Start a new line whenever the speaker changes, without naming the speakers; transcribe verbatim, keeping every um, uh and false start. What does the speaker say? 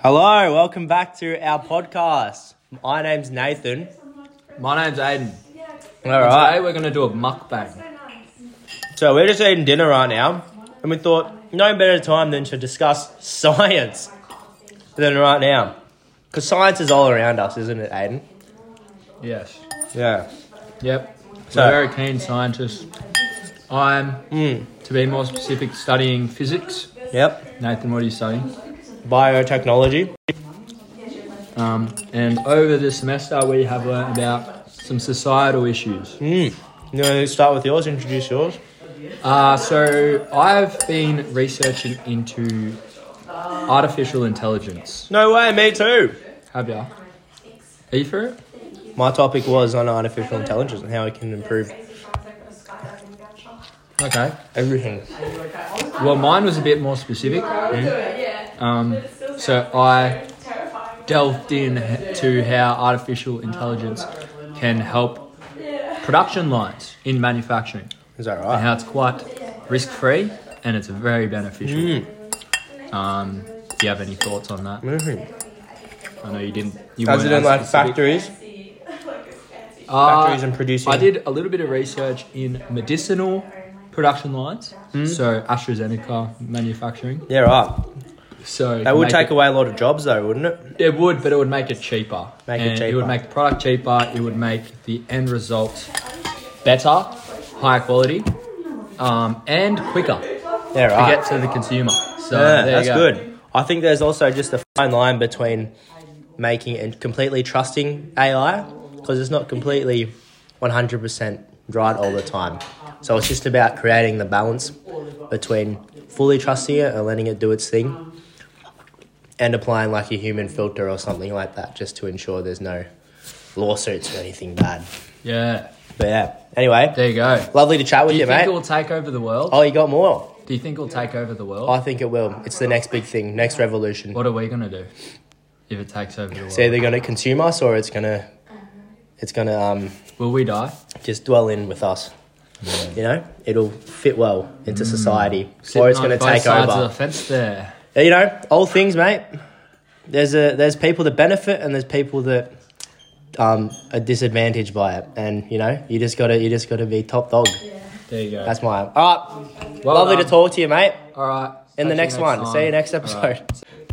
Hello, welcome back to our podcast. My name's Nathan.
My name's Aiden.
All
And
right.
Today we're going to do a mukbang.
So we're just eating dinner right now, and we thought no better time than to discuss science than right now, because science is all around us, isn't it, Aiden?
Yes.
Yeah.
Yep.
So-
So very keen scientist. I'm,
Mm.
to be more specific, studying physics.
Yep.
Nathan, what are you studying?
Biotechnology.
Um, and over the semester we have learned about some societal issues.
Mm. You want to start with yours? Introduce yours.
Uh, so I've been researching into artificial intelligence.
No way, me too.
Have ya? Are you for it?
My topic was on artificial intelligence and how it can improve
Okay.
everything.
Well, mine was a bit more specific. Um, so I delved in to how artificial intelligence can help production lines in manufacturing
Is that
and
right?
how it's quite risk-free and it's very beneficial.
Mm.
Um, do you have any thoughts on that?
Mm.
I know you didn't. You
As it
weren't
in like
specific.
factories,
Uh,
factories and producing.
I did a little bit of research in medicinal production lines,
Hmm?
so AstraZeneca manufacturing.
Yeah, right.
So
That would
make
take
it-
away a lot of jobs, though, wouldn't it?
It would, but it would make it cheaper.
Make it
and
cheaper.
It would make the product cheaper. It would make the end result better, higher quality, um, and quicker
Yeah,
to
right.
get to the consumer. So
yeah,
there
that's
you go.
good. I think there's also just a fine line between making and completely trusting A I, because it's not completely one hundred percent right all the time. So it's just about creating the balance between fully trusting it and letting it do its thing, and applying like a human filter or something like that, just to ensure there's no lawsuits or anything bad.
Yeah,
But yeah, anyway,
there you go.
lovely to chat
Do
with
you
you,
think
mate.
it will take over the world?
Oh, you got more?
Do you think it will take over the world?
I think it will. It's the next big thing, next revolution.
What are we gonna do if it takes over the world?
It's either going to consume us or it's going to, it's going to um,
Will we die?
just dwell in with us. You know, it'll fit well into society, or
Sitting
it's
on
going to
both
take
sides
over.
of the fence there.
You know, all things, mate. There's a there's people that benefit and there's people that um, are disadvantaged by it, and you know, you just gotta you just gotta be top dog.
There you go.
That's my all right.
Well
Lovely
done.
to talk to you, mate.
All right.
In the
Catch you
next one.
time.
See you next
All
episode.
right.